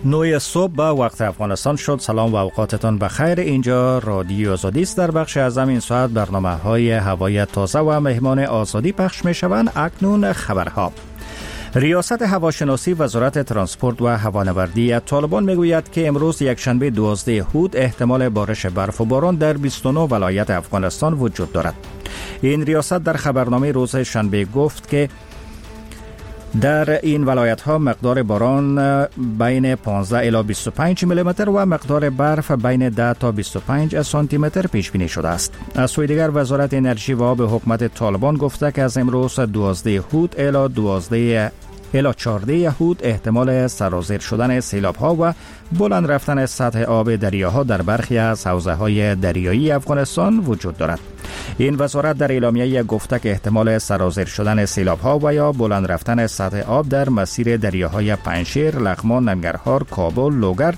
9 صبح به وقت افغانستان شد. سلام و اوقاتتان بخیر. اینجا رادیو آزادی است. در بخش از این ساعت برنامه‌های هوای تازه و مهمان آزادی پخش می‌شوند. اکنون خبرها. ریاست هواشناسی وزارت ترانسپورت و هوانوردی طالبان میگوید که امروز یکشنبه 12 هود احتمال بارش برف و باران در 29 ولایت افغانستان وجود دارد. این ریاست در خبرنامه روز شنبه گفت که در این ولایت ها مقدار باران بین 15 الی 25 میلی متر و مقدار برف بین 10 تا 25 سانتی متر پیش بینی شده است. از سوی دیگر وزارت انرژی و آب حکومت طالبان گفته که از امروز 12 هود الی 14 هود احتمال سرازیر شدن سیلاب ها و بلند رفتن سطح آب دریاها در برخی از حوزه های دریایی افغانستان وجود دارد. این وزارت در اعلامیه گفته که احتمال سرازیر شدن سیلاب ها و یا بلند رفتن سطح آب در مسیر دریاهای پنجشیر، لغمان، ننگرهار، کابل، لوگر،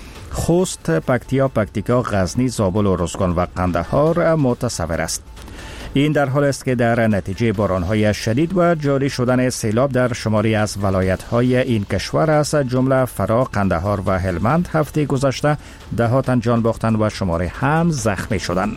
خوست، پکتیکا، غزنی، زابل و روزگان و قندهار متصور است. این در حال است که در نتیجه باران‌های شدید و جاری شدن سیلاب در شماری از ولایت‌های این کشور از جمله فرا، قندهار و هلمند هفته گذشته ده‌ها تن جان باختند و شماری هم زخمی شدند.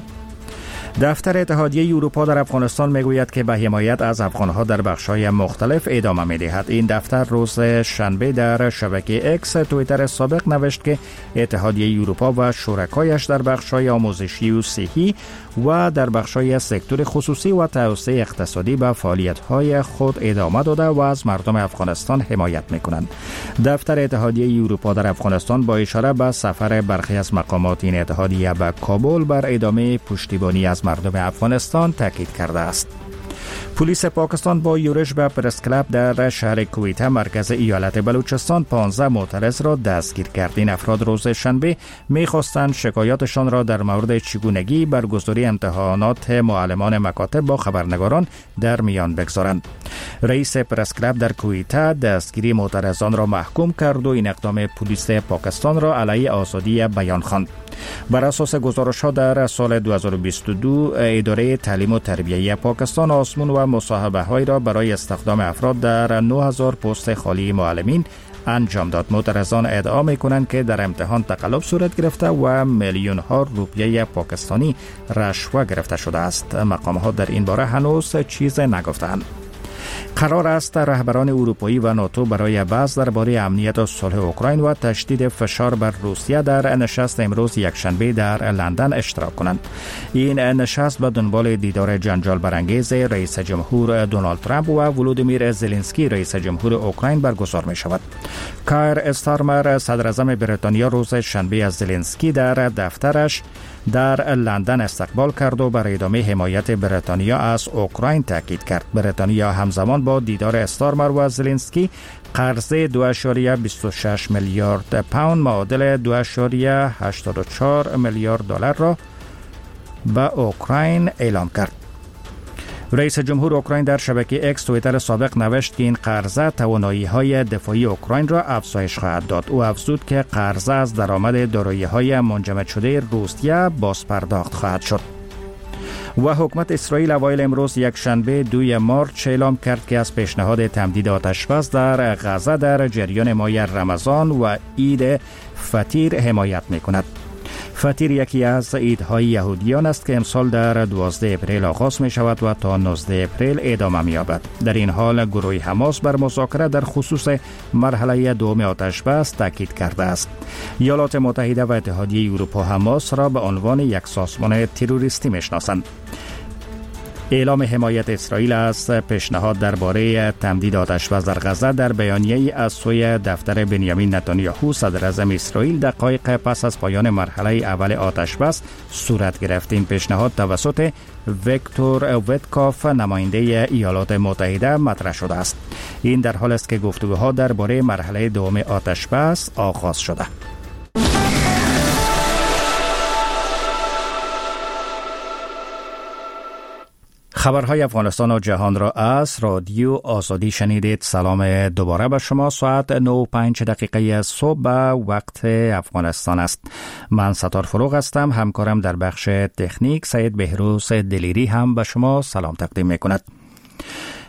دفتر اتحادیه اروپا در افغانستان میگوید که به حمایت از افغانها در بخش‌های مختلف ادامه می‌دهد. این دفتر روز شنبه در شبکه اکس توییتر سابق نوشت که اتحادیه اروپا و شرکایش در بخش‌های آموزشی و صحی و در بخش‌های سکتور خصوصی و توسعه اقتصادی به فعالیت‌های خود ادامه داده و از مردم افغانستان حمایت می‌کنند. دفتر اتحادیه اروپا در افغانستان با اشاره به سفر برخی از مقامات این اتحادیه به کابل بر ادامه پشتیبانی از مردم افغانستان تاکید کرده است. پلیس پاکستان با یورش به پرس کلاب در شهر کویته مرکز ایالت بلوچستان 15 معترض را دستگیر کرد. این افراد روز شنبه می‌خواستند شکایاتشان را در مورد چگونگی برگزاری امتحانات معلمان مکاتب با خبرنگاران در میان بگذارند. رئیس پرس کلاب در کویته دستگیری معترضان را محکوم کرد و این اقدام پلیس پاکستان را علیه آزادی بیان خواند. بر اساس گزارش‌ها در سال 2022 اداره تعلیم و تربیه پاکستان آزمون و مصاحبه‌های را برای استخدام افراد در 9000 پست خالی معلمین انجام داد. معترضان ادعا می‌کنند که در امتحان تقلب صورت گرفته و میلیون‌ها روپیه پاکستانی رشوه گرفته شده است. مقام‌ها در این باره هنوز چیز نگفتند. قرار است رهبران اروپایی و ناتو برای بحث درباره امنیت و صلح اوکراین و تشدید فشار بر روسیه در نشست امروز یکشنبه در لندن اشتراک کنند. این نشست به دنبال دیدار جنجال برانگیز رئیس جمهور دونالد ترامپ و ولودیمیر زلنسکی رئیس جمهور اوکراین برگزار می شود. کایر استارمر صدر اعظم بریتانیا روز شنبه از زلنسکی در دفترش در لندن استقبال کرد و بر ادامه حمایت بریتانیا از اوکراین تاکید کرد. بریتانیا همزمان با دیدار استارمر و زلنسکی قرض 2.26 میلیارد پوند معادل 2.84 میلیارد دلار را به اوکراین اعلام کرد. رئیس جمهور اوکراین در شبکه اکس توییتر سابق نوشت که این قرضه توانایی‌های دفاعی اوکراین را افزایش خواهد داد. او افزود که قرضه از درآمد دارایی‌های منجمد شده روسیه باز پرداخت خواهد شد. و حکومت اسرائیل اوایل امروز یکشنبه 2 مارچ اعلام کرد که از پیشنهاد تمدید آتش‌بس در غزه در جریان ماه رمضان و عید فطیر حمایت می‌کند. فطیر یکی از عیدهای یهودیان است که امسال در 12 اپریل آغاز می شود و تا 19 اپریل ادامه می یابد. در این حال گروه حماس بر مذاکره در خصوص مرحله دوم آتش‌بس تاکید کرده است. ایالات متحده و اتحادیه اروپا حماس را به عنوان یک سازمان تروریستی می شناسند. اعلام حمایت اسرائیل از پیشنهاد درباره تمدید آتش‌بس در غزه در بیانیه‌ای از سوی دفتر بنیامین نتانیاهو صدر اعظم اسرائیل دقایق پس از پایان مرحله اول آتش‌بس صورت گرفت. این پیشنهاد توسط ویکتور ویتکاف نماینده ایالات متحده مطرح شده است. این در حال است که گفتگوها درباره مرحله دوم آتش‌بس آغاز شده. خبرهای افغانستان و جهان را از رادیو آزادی شنیدید. سلام دوباره به شما. ساعت 9:05 صبح به وقت افغانستان است. من ستار فروغ هستم. همکارم در بخش تکنیک سید بهروز دلیری هم به شما سلام تقدیم می کند.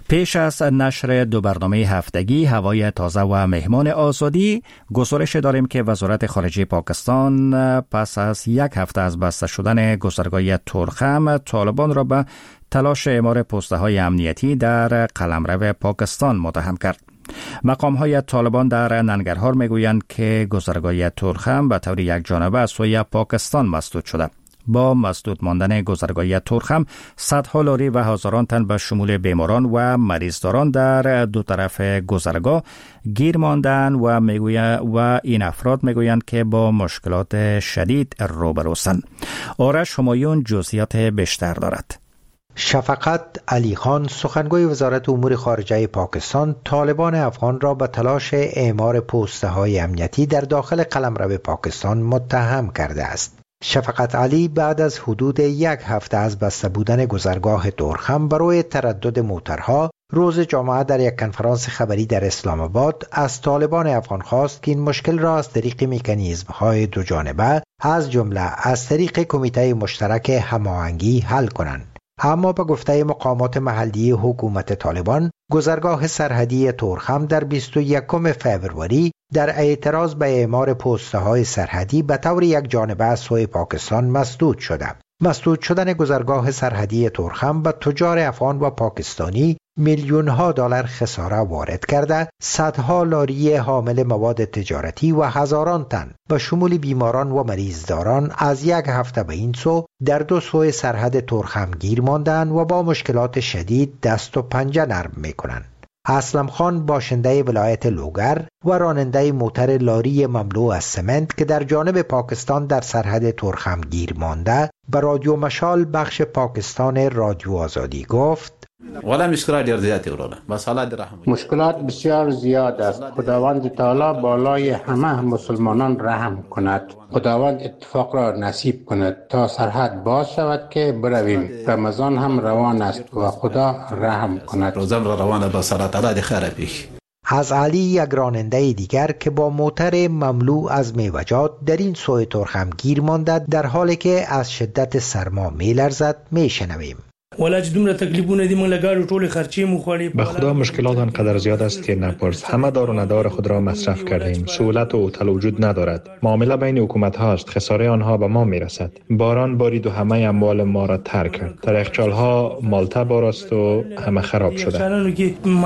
پیش از نشر 2 برنامه هفتگی هوای تازه و مهمان آزادی، گزارش داریم که وزارت خارجه پاکستان پس از 1 هفته از بسته شدن گذرگاه تورخم، طالبان را به تلاش اعمار پست‌های امنیتی در قلمرو پاکستان متهم کرد. مقام‌های طالبان در ننگرهار میگویند که گذرگاه تورخم به طور یکجانبه از سوی پاکستان مسدود شده. با مسدود ماندن گذرگاه تورخم، صدها لاری و هزاران تن به شمول بیماران و مریضداران در 2 طرف گذرگاه گیر ماندن و این افراد میگویند که با مشکلات شدید روبروستند. آرش همایون جزئیات بیشتر دارد. شفقت علی خان، سخنگوی وزارت امور خارجه پاکستان، طالبان افغان را به تلاش اعمار پست‌های امنیتی در داخل قلمرو پاکستان متهم کرده است. شفقت علی بعد از حدود 1 هفته از بسته بودن گذرگاه تورخم برای تردد موترها، روز جمعه در یک کنفرانس خبری در اسلام آباد از طالبان افغان خواست که این مشکل را از طریق مکانیزم‌های 2 جانبه، از جمله از طریق کمیته مشترک هماهنگی حل کنند. اما به گفته مقامات محلی حکومت طالبان، گذرگاه سرحدی تورخم در 21 فوریه در اعتراض به اعمار پست‌های سرحدی به طور یکجانبه از سوی پاکستان مسدود شده. مسدود شدن گذرگاه سرحدی تورخم به تجار افغان و پاکستانی میلیون‌ها دلار خساره وارد کرده، صدها لاری حامل مواد تجارتی و هزاران تن به شمول بیماران و مریضداران از 1 هفته به این سو در 2 سوی سرحد تورخم گیر ماندند و با مشکلات شدید دست و پنجه نرم می‌کنند. اسلم خان، باشنده ولایت لوگر و راننده موتر لاری مملو از سمنت که در جانب پاکستان در سرحد تورخم گیر مانده، به رادیو مشال بخش پاکستان رادیو آزادی گفت: مشکلات بسیار زیاد است. خداوند تعالی بالای همه مسلمانان رحم کند. خداوند اتفاق را نصیب کند تا سرحد باز شود که برویم. رمضان هم روان است و خدا رحم کند. از علی، یک راننده دیگر که با موتر مملو از میوجات در این سوی تورخم گیر مانده، در حالی که از شدت سرما میلرزد، میشنویم: به خدا مشکلات آنقدر زیاد است که نپرس. همه دار و ندار خود را مصرف کردیم. سهولت و هتل وجود ندارد. معامله بین حکومت هاست. خساره آنها به ما میرسد. باران بارید و همه اموال ما را ترک کرد. در یخچال ها مالته باراست و همه خراب شده.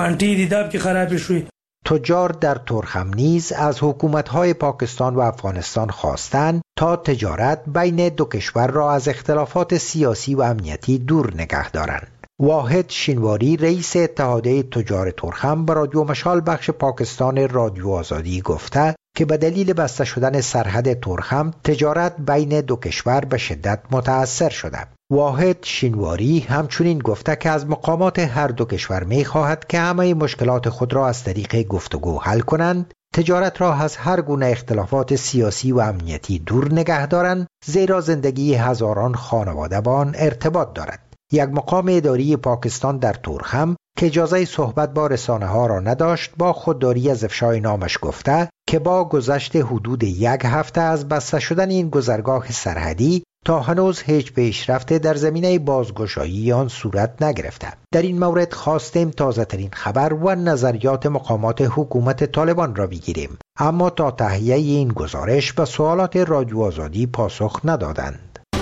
تجار در تورخم نیز از حکومت‌های پاکستان و افغانستان خواستند تا تجارت بین 2 کشور را از اختلافات سیاسی و امنیتی دور نگه دارند. واحد شینواری، رئیس اتحادیه تجار تورخم، به رادیو مشال بخش پاکستان رادیو آزادی گفته که به دلیل بسته شدن سرحد تورخم، تجارت بین 2 کشور به شدت متاثر شده. واحد شینواری همچنین گفته که از مقامات هر 2 کشور می خواهد که همه مشکلات خود را از طریق گفتگو حل کنند، تجارت را از هر گونه اختلافات سیاسی و امنیتی دور نگه دارند، زیرا زندگی هزاران خانواده با آن ارتباط دارد. یک مقام اداری پاکستان در تورخم که اجازه صحبت با رسانه ها را نداشت، با خودداری از افشای نامش گفته که با گذشت حدود 1 هفته از بسته شدن این گذرگاه سرحدی تا هنوز هیچ پیشرفت در زمینه بازگشایی آن صورت نگرفته. در این مورد خواستیم تازه ترین خبر و نظریات مقامات حکومت طالبان را بگیریم، اما تا تهیه این گزارش به سوالات رادیو آزادی پاسخ ندادند.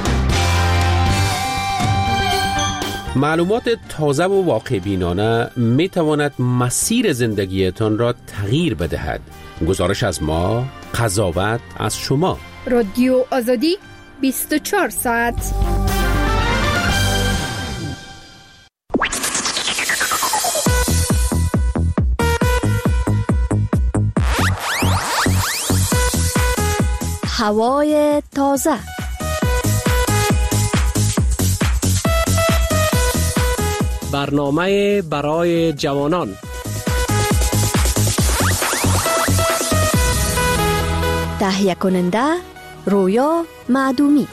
معلومات تازه و واقع بینانه می تواند مسیر زندگیتان را تغییر بدهد. گزارش از ما، قضاوت از شما. رادیو آزادی 24 ساعت. هوای تازه. برنامه برای جوانان. تهیه کننده رویا معدومی.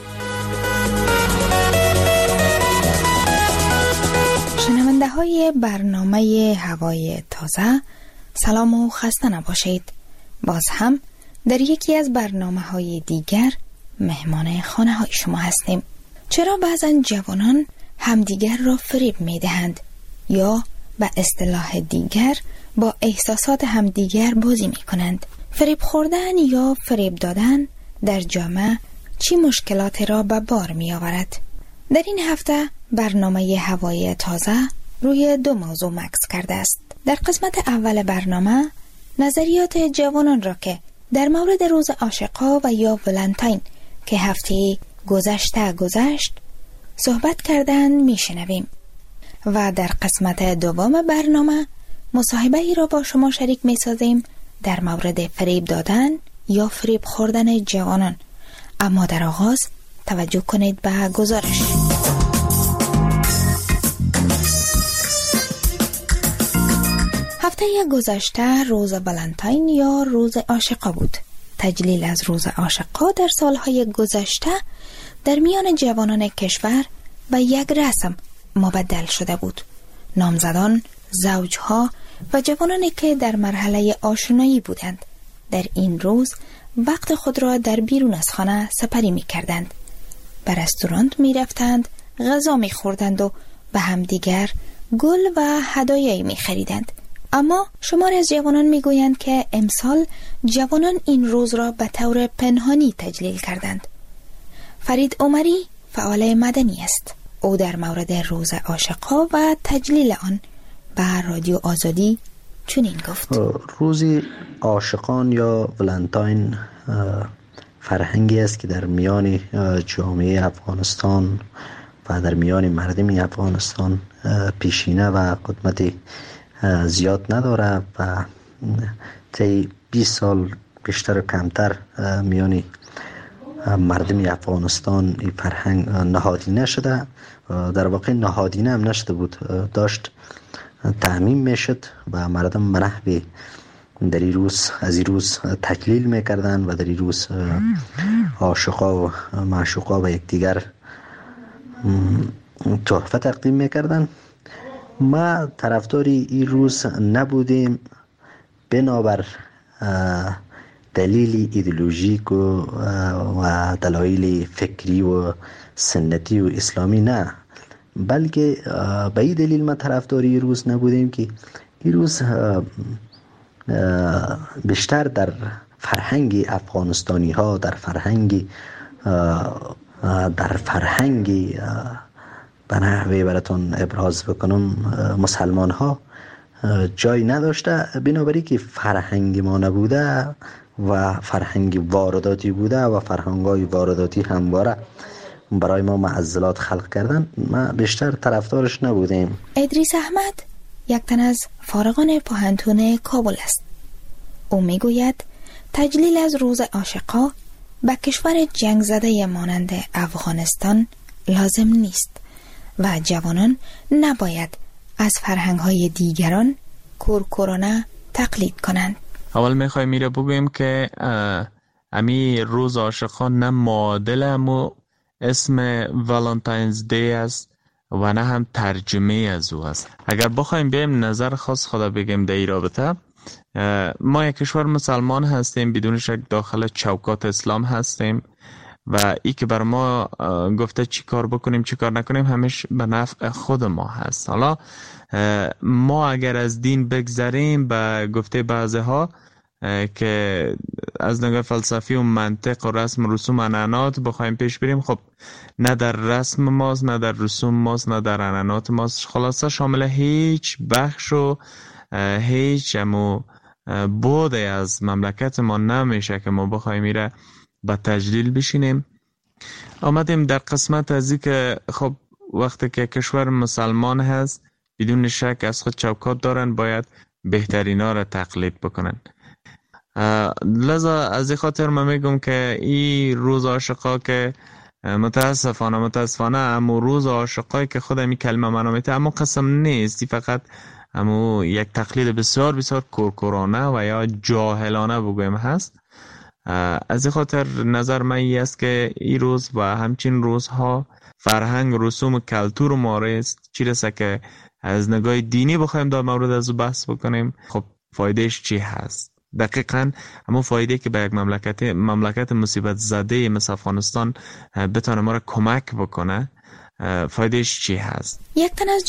شنونده های برنامه هوای تازه، سلام و خسته نباشید. باز هم در یکی از برنامه های دیگر مهمان خانه های شما هستیم. چرا بعضن جوانان همدیگر را فریب می دهند یا به اصطلاح دیگر با احساسات همدیگر بازی می کنند. فریب خوردن یا فریب دادن در جامعه چی مشکلاتی را به بار می آورد؟ در این هفته برنامه هوای تازه روی دو موضوع مکس کرده است. در قسمت اول برنامه نظریات جوانان را که در مورد روز عاشقا و یا ولنتاین که هفته گذشت صحبت کردن می شنویم و در قسمت دوم برنامه مصاحبه ای را با شما شریک می سازیم در مورد فریب دادن یا فریب خوردن جوانان. اما در آغاز توجه کنید به گزارش. هفته گذشته روز ولنتاین یا روز عاشقا بود. تجلیل از روز عاشقا در سالهای گذشته در میان جوانان کشور به یک رسم مبدل شده بود. نامزدان، زوجها و جوانانی که در مرحله آشنایی بودند در این روز وقت خود را در بیرون از خانه سپری می کردند. به رستوران می رفتند، غذا می خوردند و به همدیگر گل و هدایایی می خریدند. اما شماری از جوانان می گویند که امسال جوانان این روز را به طور پنهانی تجلیل کردند. فرید عمری فعال مدنی است. او در مورد روز عاشقا و تجلیل آن به رادیو آزادی چنین گفت: روز عاشقان یا ولنتاین فرهنگی است که در میان جامعه افغانستان و در میان مردم افغانستان پیشینه و قدمت زیاد نداره و طی 20 سال بیشتر و کمتر میان مردم افغانستان این فرهنگ نهادینه شده. در واقع نهادینه هم نشده بود، داشت تعمیم میشد و مردم منحوی در این روز از این روز تجلیل میکردن و در این روز عاشقا و معشوقا و یکدیگر تحفه تقدیم میکردن. ما طرفداری این روز نبودیم بنابر دلیل ایدئولوژیک و دلایل فکری و سنتی و اسلامی نه، بلکه به این دلیل ما طرفداری این روز نبودیم که این روز بیشتر در فرهنگ افغانستانی ها، در فرهنگ به نحوی براتون ابراز بکنم مسلمان ها جای نداشته، بنابراین که فرهنگ ما نبوده و فرهنگ وارداتی بوده و فرهنگای وارداتی همواره برای ما معضلات خلق کردن، ما بیشتر طرفدارش نبودیم. ادریس احمد یک تن از فارغان پوهنتون کابل است. او میگوید تجلیل از روز عاشقا به کشور جنگ زده مانند افغانستان لازم نیست و جوانان نباید از فرهنگ‌های دیگران کورکورانه تقلید کنند. اول میخوایم میره بگویم که امی روز عاشقا نه معادل امو اسم والنتاینز دی است و نه هم ترجمه از او است. اگر بخوایم بیم نظر خاص خدا بگیم در این رابطه، ما یک کشور مسلمان هستیم، بدون شک داخل چوکات اسلام هستیم و ای که بر ما گفته چی کار بکنیم چی کار نکنیم همیشه به نفع خود ما هست. حالا ما اگر از دین بگذریم به گفته بعضی ها که از نگاه فلسفی و منطق و رسم و رسوم انعنات بخوایم پیش بریم، خب نه در رسم ماست نه در رسوم ماست نه در انعنات ماست، خلاصه شامل هیچ بخش و هیچ بوده از مملکت ما نمیشه که ما بخوایم میره با تجلیل بشینیم. آمدیم در قسمت از این که خب وقتی که کشور مسلمان هست بدون شک از خود چوکات دارن، باید بهترینا را تقلید بکنن. لذا از این خاطر من میگم که این روز عاشقا که متاسفانه اما روز عاشقایی که خود این کلمه منامیته اما قسم نیست، فقط اما یک تقلید بسیار بسیار کورکورانه و یا جاهلانه بگویم هست. از این خاطر نظر من این است که این روز و همچین روزها فرهنگ رسوم و کلتور ما است، چی رسه که از نگاه دینی بخوایم در مورد از بحث بکنیم، خب فایدهش چی هست؟ دقیقاً همون فایده که به یک مملکت مصیبت زده مثل افغانستان بتونه ما را کمک بکنه، فایدهش چی هست؟ یک تن از